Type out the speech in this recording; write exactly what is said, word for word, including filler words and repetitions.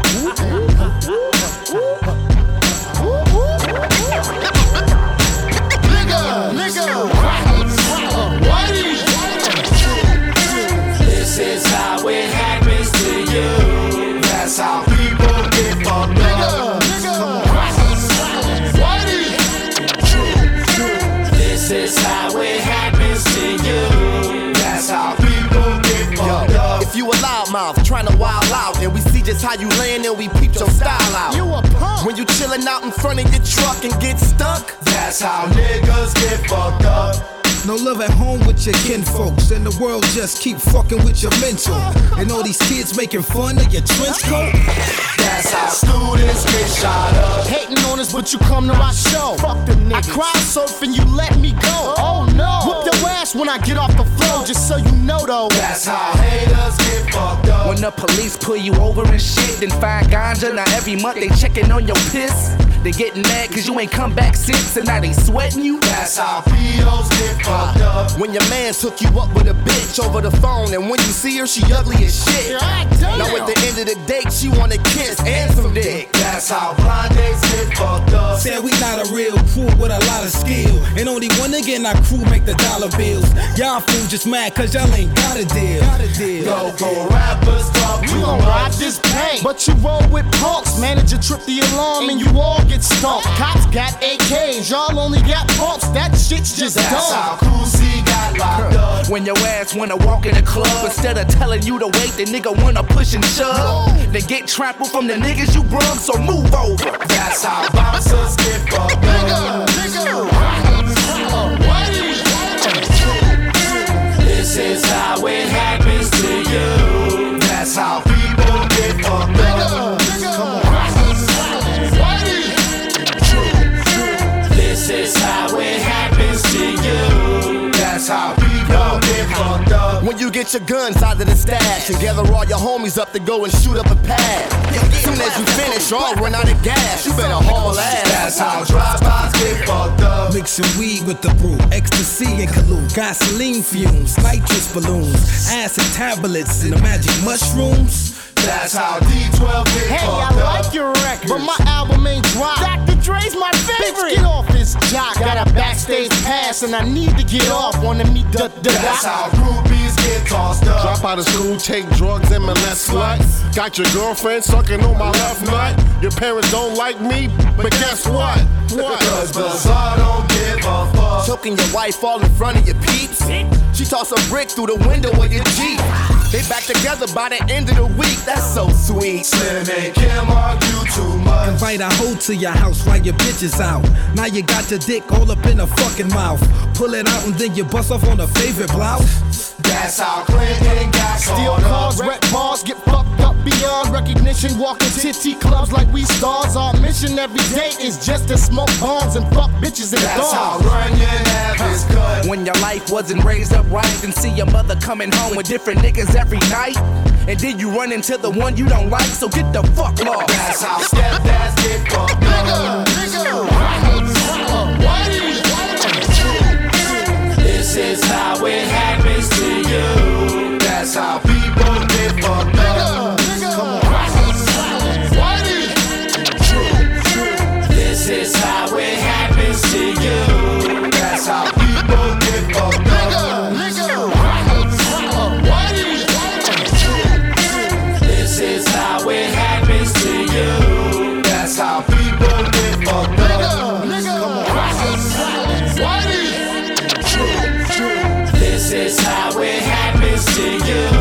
This is how it happens to you. That's how people get fucked up. This is how it happens to you. That's how people get fucked up. If you a loudmouth trying to wild out, and we see just how you layin' and we peep your style out. You a punk. When you chillin' out in front of your truck and get stuck, that's how niggas get fucked up. No love at home with your kinfolks, and the world just keep fucking with your mental. And all these kids making fun of your trench coat. That's how students get shot up. Hating on us, but you come to our show. Fuck them niggas. I crowd surf and you let me go. Oh no. Whoop your ass when I get off the floor, just so you know though. That's how haters get fucked up. When the police pull you over and shit, then find ganja. Now every month they checking on your piss. They getting mad cause you ain't come back since, and now they sweating you. That's how P Os get fucked up. When your man took you up with a bitch over the phone, and when you see her, she ugly as shit. Now at the end of the date, she want a kiss and some dick. That's how blind dates get fucked up. Said we not a real crew with a lot of skill, and only one nigga in our crew make the dollar bills. Y'all fools just mad cause y'all ain't got a deal. Got a deal. Go go rappers talk We too gon' much. ride this pain, but you roll with punks. Manager trip the alarm and you all get stumped. Cops got A Ks, y'all only got pumps. That shit's just That's dumb. how Cool-C got locked up. When your ass wanna walk in the club, instead of telling you to wait, the nigga wanna push and shove. They get trampled from the niggas you brung, so move over. That's how bouncers get fucked up. This is how it happens to you. That's how people get fucked up. This is how it happens to you. That's how people get fucked up. When you get your guns out of the stash and gather all your homies up to go and shoot up a pad. Soon as you finish, y'all run out of gas. You better haul ass. That's how drive-bys get fucked up. Mixing weed with the brew, ecstasy and collude, gasoline fumes, nitrous balloons, acid tablets, and the magic mushrooms. That's how D twelve get Hey, I fucked up. like your record, but my album ain't dropped. Doctor Dre's my favorite. Bitch, get off this jock. Got a backstage pass and I need to get off. Wanna meet the the That's how groupies get tossed up. Drop out of school, take drugs, and molest slut. Got your girlfriend sucking on my left nut. Your parents don't like me, but guess what? What? Cause Bizarre don't give a fuck. Choking your wife all in front of your peeps. She toss a brick through the window of your Jeep. They back together by the end of the week. That's so sweet. Slim and Kim argue too much. Invite a hoe to your house while your bitch is out. Now you got your dick all up in her fucking mouth. Pull it out and then you bust off on her favorite blouse. That's how Clinton got Steal caught cars, up. rep bars, get fucked up beyond recognition. Walking titty clubs like we stars. Our mission every day is just to smoke bombs and fuck bitches and That's how dogs. Runyon Ave is cut. When your life wasn't raised up right, then see your mother coming home with different niggas every night. And then you run into the one you don't like, so get the fuck lost. That's how stepdads get fucked up. This is how it happens to you. That's how people get fucked up. This is how it happens to you. That's how people get fucked up. This is how it happens to you. That's how people get fucked up. This is how it happens to you.